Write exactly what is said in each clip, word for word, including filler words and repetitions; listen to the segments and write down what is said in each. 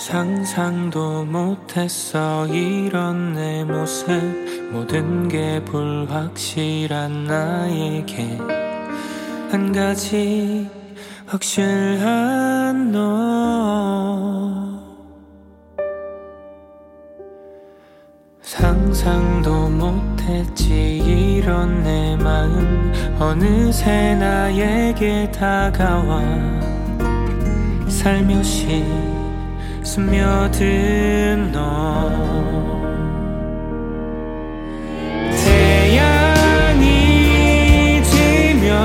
상상도 못했어 이런 내 모습 모든 게 불확실한 나에게 한 가지 확실한 너 상상도 못했지 이런 내 마음 어느새 나에게 다가와 살며시 스며든 너 태양이 지면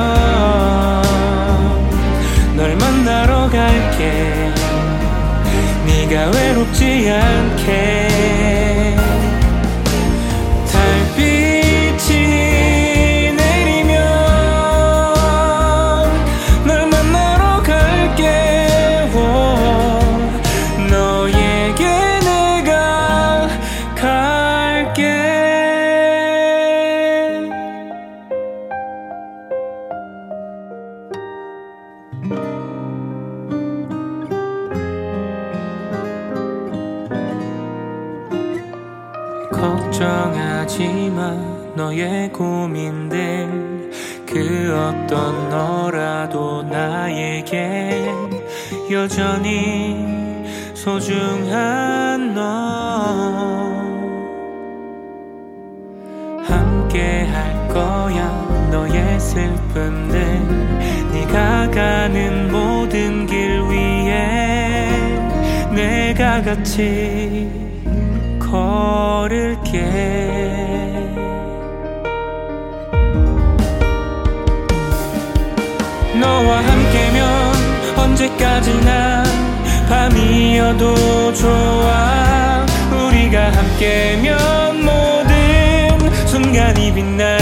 널 만나러 갈게 네가 외롭지 않게 달빛이 내리면 널 만나러 갈게 너에게 내가 갈게 걱정하지 마 너의 고민들 그 어떤 너라도 나에게 여전히 소중한 너 함께 할 거야 너의 슬픔들 네가 가는 모든 길 위에 내가 같이 걸을게 너와 함께면 언제까지나 밤이어도 좋아 우리가 함께면 모든 순간이 빛나